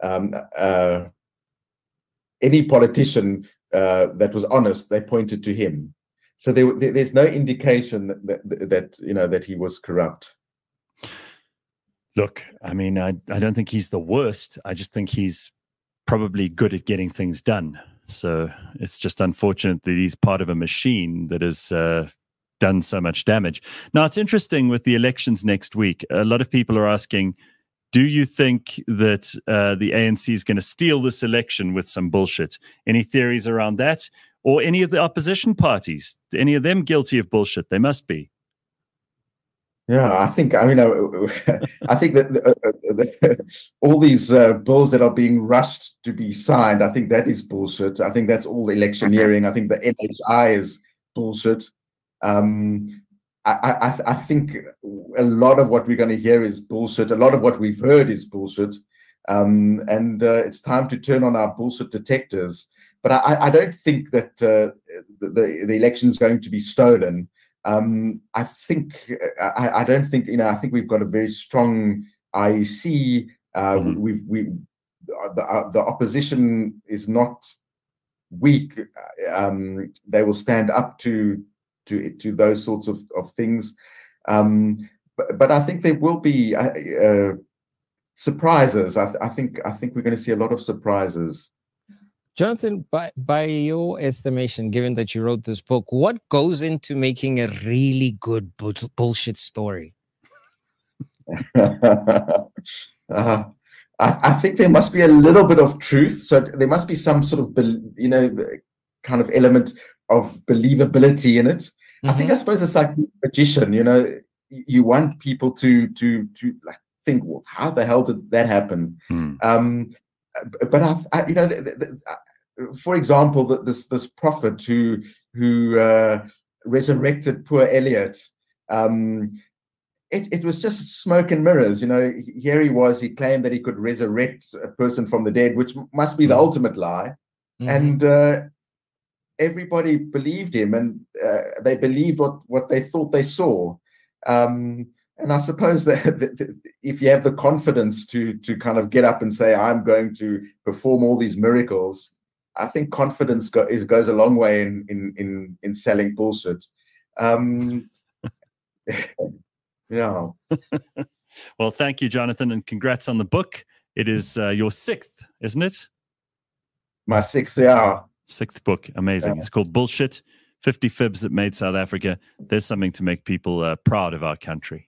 um, uh, any politician uh, that was honest, they pointed to him. So there, there, there's no indication that, that that you know that he was corrupt. Look, I mean, I, I don't think he's the worst. I just think he's probably good at getting things done. So it's just unfortunate that he's part of a machine that has uh, done so much damage. Now, it's interesting with the elections next week. A lot of people are asking, do you think that uh, the A N C is going to steal this election with some bullshit? Any theories around that? Or any of the opposition parties? Any of them guilty of bullshit? They must be. Yeah, I think, I mean, uh, I think that uh, uh, all these uh, bills that are being rushed to be signed, I think that is bullshit. I think that's all electioneering. I think the N H I is bullshit. Um, I, I, I think a lot of what we're going to hear is bullshit. A lot of what we've heard is bullshit. Um, and uh, it's time to turn on our bullshit detectors. But I, I don't think that uh, the, the, the election is going to be stolen. Um, I think I, I don't think you know. I think we've got a very strong I E C. Uh, mm-hmm. We've we the, uh, the opposition is not weak. Um, they will stand up to to to those sorts of of things. Um, but, but I think there will be uh, uh, surprises. I, I think I think we're going to see a lot of surprises. Jonathan, by, by your estimation, given that you wrote this book, what goes into making a really good bu- bullshit story? uh, I, I think there must be a little bit of truth. So there must be some sort of, you know, kind of element of believability in it. Mm-hmm. I think, I suppose it's like magician, you know, you want people to, to, to like think, well, how the hell did that happen? Mm. Um, But I, I, you know, the, the, the, for example, the, this this prophet who who uh, resurrected poor Elliot, um, it, it was just smoke and mirrors. You know, here he was. He claimed that he could resurrect a person from the dead, which must be the mm-hmm. ultimate lie. Mm-hmm. And uh, everybody believed him, and uh, they believed what what they thought they saw. Um, And I suppose that, that, that if you have the confidence to to kind of get up and say, I'm going to perform all these miracles, I think confidence go, is, goes a long way in in in, in selling bullshit. Um, yeah. Well, thank you, Jonathan, and congrats on the book. It is uh, your sixth, isn't it? My sixth, yeah. Sixth book. Amazing. Yeah. It's called Bullshit, fifty Fibs That Made South Africa. There's something to make people uh, proud of our country.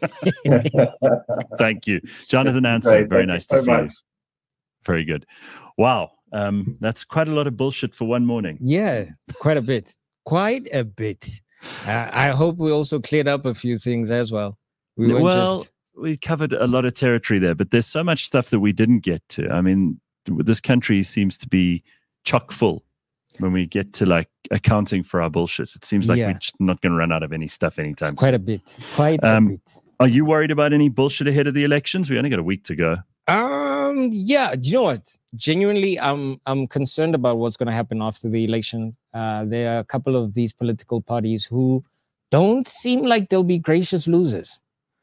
Thank you, Jonathan Anson. Very nice to see you. Very good. Wow, um, that's quite a lot of bullshit for one morning. Yeah, quite a bit. Quite a bit. Uh, I hope we also cleared up a few things as well. We weren't well, just... we covered a lot of territory there, but there's so much stuff that we didn't get to. I mean, this country seems to be chock full when we get to like accounting for our bullshit. It seems like yeah. we're just not going to run out of any stuff anytime it's quite soon. a bit. Quite um, a bit. Are you worried about any bullshit ahead of the elections? We only got a week to go. Um, yeah. You know what? Genuinely, I'm I'm concerned about what's going to happen after the election. Uh, there are a couple of these political parties who don't seem like they'll be gracious losers.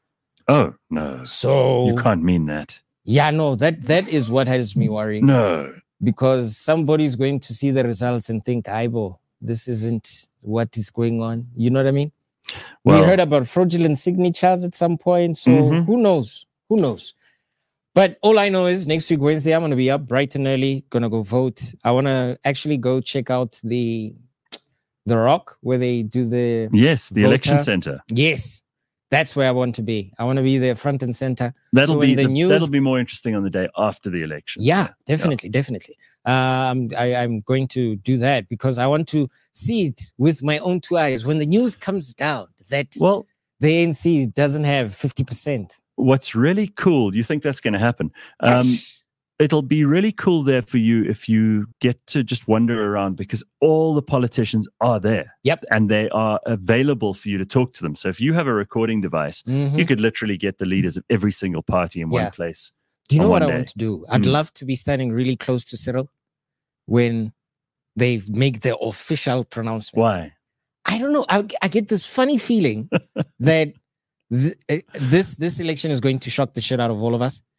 Oh no! So you can't mean that. Yeah, no. That that is what has me worried. No. Because somebody's going to see the results and think, Aibo, this isn't what is going on. You know what I mean? Well, we heard about fraudulent signatures at some point. So mm-hmm. who knows? Who knows? But all I know is next week, Wednesday, I'm going to be up bright and early, going to go vote. I want to actually go check out the the Rock where they do the... Yes, the voter. election center. Yes. That's where I want to be. I want to be there front and center. That'll so be the, the, news... that'll be more interesting on the day after the election. Yeah, so, definitely, yeah. definitely. Um, I, I'm going to do that because I want to see it with my own two eyes. When the news comes down that well, the A N C doesn't have fifty percent. What's really cool, you think that's going to happen? Um, it'll be really cool there for you if you get to just wander around because all the politicians are there. Yep. And they are available for you to talk to them. So if you have a recording device, mm-hmm. you could literally get the leaders of every single party in yeah. one place. Do you know what I day. want to do? I'd mm. love to be standing really close to Cyril when they make their official pronouncement. Why? I don't know. I, I get this funny feeling that th- this this election is going to shock the shit out of all of us.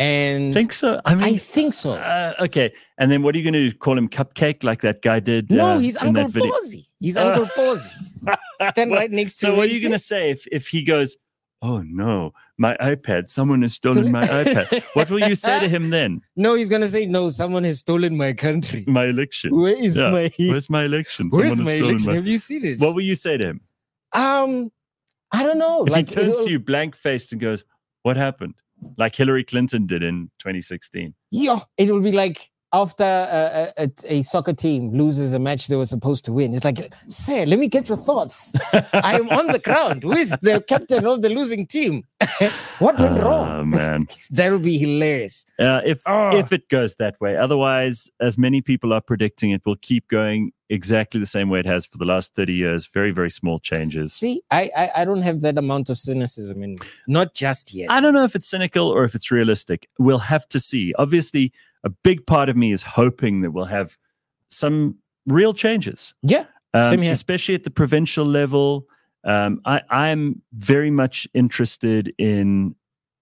And Think so? I mean, I think so. Uh, okay. And then what are you going to call him? Cupcake, like that guy did? No, uh, he's in Uncle that video? Posey. He's Uh, Uncle Posey. Stand What- right next to So him what are and you going to say- say if, if he goes, oh no, my iPad, someone has stolen my iPad. What will you say to him then? No, he's gonna say, no, someone has stolen my country. My election. Where is Yeah. my Where's my election? Where's Someone my has stolen election? my... Have you seen this? What will you say to him? um, I don't know. If like he turns it'll- to you blank faced and goes, what happened? Like Hillary Clinton did in twenty sixteen. Yeah, it will be like after a, a, a soccer team loses a match they were supposed to win. It's like, sir, let me get your thoughts. I am on the ground with the captain of the losing team. What went Oh, wrong? man. That would be hilarious. Uh, if Oh. if it goes that way. Otherwise, as many people are predicting, it will keep going exactly the same way it has for the last thirty years. Very, very small changes. See, I, I I don't have that amount of cynicism in me. Not just yet. I don't know if it's cynical or if it's realistic. We'll have to see. Obviously, a big part of me is hoping that we'll have some real changes, Yeah. um, Same here. especially at the provincial level. Um, I, I'm very much interested in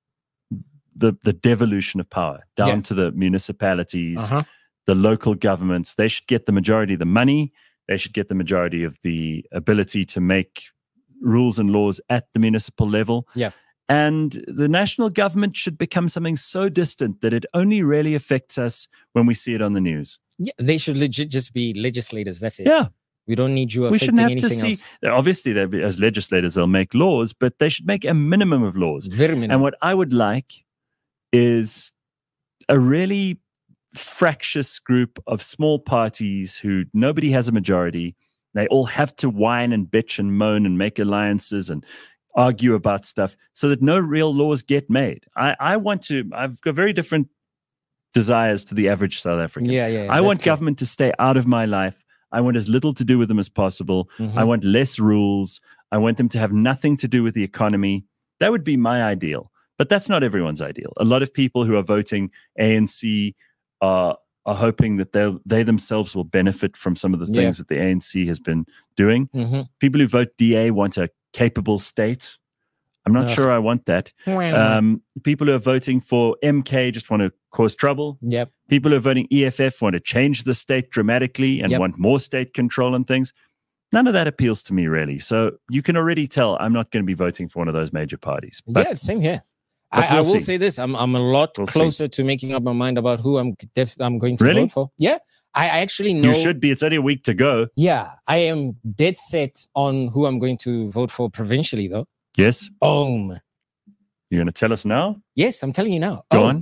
the the devolution of power down Yeah. to the municipalities, Uh-huh. the local governments. They should get the majority of the money. They should get the majority of the ability to make rules and laws at the municipal level. Yeah. And the national government should become something so distant that it only really affects us when we see it on the news. Yeah, they should legit just be legislators. That's it. Yeah. We don't need you We affecting shouldn't have to anything see, else. obviously, they'll be, as legislators, they'll make laws, but they should make a minimum of laws. Very minimal. And what I would like is a really fractious group of small parties who nobody has a majority. They all have to whine and bitch and moan and make alliances and argue about stuff so that no real laws get made. I, I want to, I've got very different desires to the average South African. yeah, yeah. yeah, I that's want cool. government to stay out of my life. I want as little to do with them as possible. Mhm. I want less rules. I want them to have nothing to do with the economy. That would be my ideal. But that's not everyone's ideal. A lot of people who are voting A N C are are hoping that they they themselves will benefit from some of the things Yeah. that the A N C has been doing. Mhm. People who vote D A want a capable state. I'm not Ugh. sure I want that. Um, people who are voting for M K just want to cause trouble. Yep. People who are voting E F F want to change the state dramatically and Yep. want more state control and things. None of that appeals to me, really. So you can already tell I'm not going to be voting for one of those major parties. But yeah, same here. but I, I we'll will see. say this: I'm I'm a lot We'll see. closer to making up my mind about who I'm def- I'm going to Really? vote for. Yeah, I, I actually know. you should be. It's only a week to go. Yeah, I am dead set on who I'm going to vote for provincially, though. Yes. Om. You're going to tell us now? Yes, I'm telling you now. Go Om. on.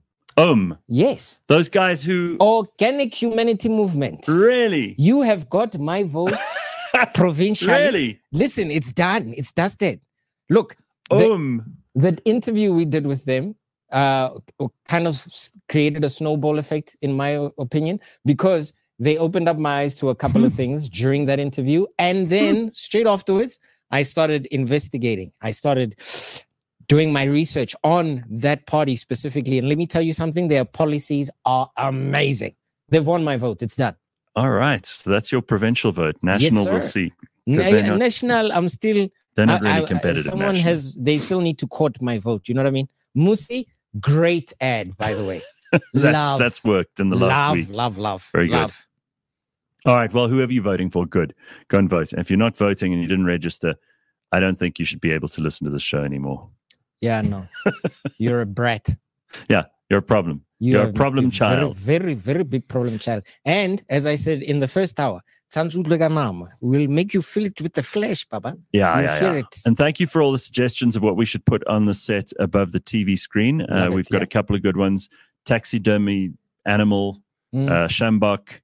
Um, Yes. those guys who Organic Humanity Movement. really, You have got my vote provincially. really, Listen, it's done. It's dusted. Look, the, um, the interview we did with them uh, kind of s- created a snowball effect, in my o- opinion, because they opened up my eyes to a couple of things during that interview. And then straight afterwards, I started investigating. I started doing my research on that party specifically. And let me tell you something, their policies are amazing. They've won my vote. It's done. all right. So that's your provincial vote. National, we'll sir. see. Na- they're not- national, I'm still They're not I- really I- competitive. Someone national. has, they still need to court my vote. You know what I mean? Musi, great ad, by the way. that's, love, that's worked in the last love, week. love, love, Very good. love. All right. Well, whoever you're voting for, good. Go and vote. And if you're not voting and you didn't register, I don't think you should be able to listen to this show anymore. Yeah, no, you're a brat. You're a problem. You You're a are problem very, child. Very, very big problem child. And as I said in the first hour, Tsanzudleganama will make you feel it with the flesh, Baba. Yeah, You yeah, hear yeah. it. And thank you for all the suggestions of what we should put on the set above the T V screen. Uh, Love it, we've got yeah. a couple of good ones. Taxidermy, animal, Mm. uh, Shambok,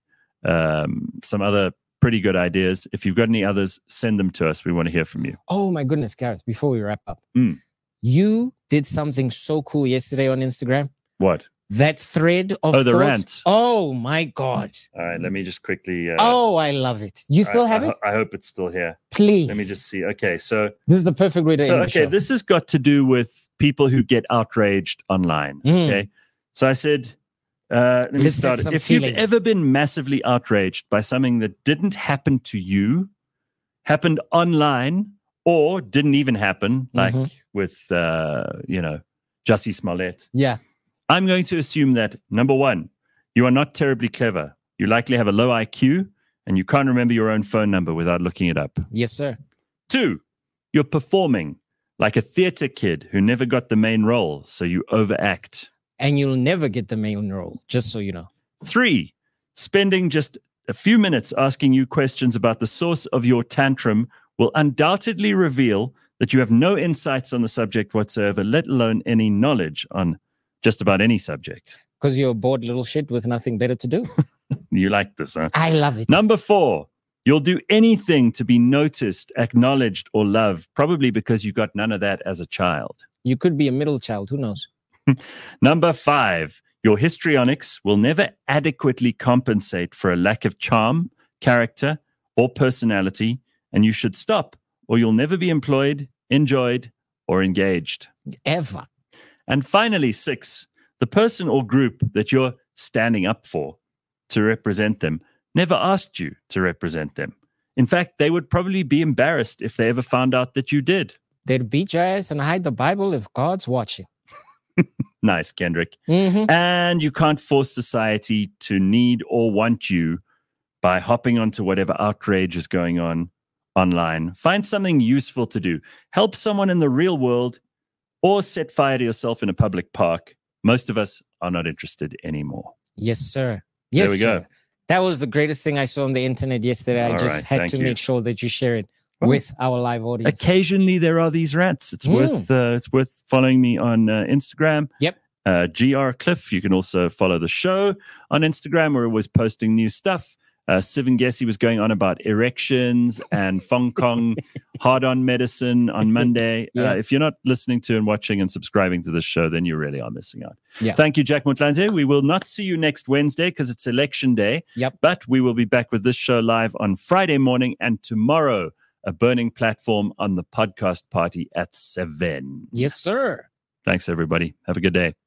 um, some other pretty good ideas. If you've got any others, send them to us. We want to hear from you. Oh my goodness, Gareth, before we wrap up, Mm. you did something so cool yesterday on Instagram. What? That thread of Oh, the thoughts- rant. Oh my God. All right, let me just quickly. Uh, Oh, I love it. You still I, have I, it? ho- I hope it's still here. Please. Let me just see. Okay, so This is the perfect way to so end the okay, show. this has got to do with people who get outraged online. Mm. Okay, so I said, uh, let me Let's start. get some If you've feelings. ever been massively outraged by something that didn't happen to you, happened online, or didn't even happen, like Mhm. with uh, you know Jussie Smollett, Yeah. I'm going to assume that, number one, you are not terribly clever. You likely have a low I Q, and you can't remember your own phone number without looking it up. Yes, sir. Two, you're performing like a theater kid who never got the main role, so you overact. And you'll never get the main role, just so you know. Three, spending just a few minutes asking you questions about the source of your tantrum will undoubtedly reveal that you have no insights on the subject whatsoever, let alone any knowledge on just about any subject. Because you're a bored little shit with nothing better to do. You like this, huh? I love it. Number four, you'll do anything to be noticed, acknowledged, or loved, probably because you got none of that as a child. You could be a middle child. Who knows? Number five, your histrionics will never adequately compensate for a lack of charm, character, or personality, and you should stop, or you'll never be employed, enjoyed, or engaged. Ever. And finally, six, the person or group that you're standing up for to represent them never asked you to represent them. In fact, they would probably be embarrassed if they ever found out that you did. They'd beat your ass and hide the Bible if God's watching. Nice, Kendrick. Mm-hmm. And you can't force society to need or want you by hopping onto whatever outrage is going on online. Find something useful to do. Help someone in the real world or set fire to yourself in a public park. Most of us are not interested anymore. Yes, sir. Yes, there we sir. go. That was the greatest thing I saw on the internet yesterday. I All just right, had thank to you. make sure that you share it Well, with our live audience. Occasionally there are these rants. It's Mm. worth uh, it's worth following me on uh, Instagram. Yep. Uh, G R Cliff. You can also follow the show on Instagram. We're always posting new stuff. Uh, Sivan Gessi was going on about erections and Fong Kong hard-on medicine on Monday. Yeah. Uh, if you're not listening to and watching and subscribing to this show, then you really are missing out. Yeah. Thank you, Jack Motlanthe. We will not see you next Wednesday because it's election day. Yep. But we will be back with this show live on Friday morning and tomorrow, a burning platform on the podcast party at seven. Yes, sir. Thanks, everybody. Have a good day.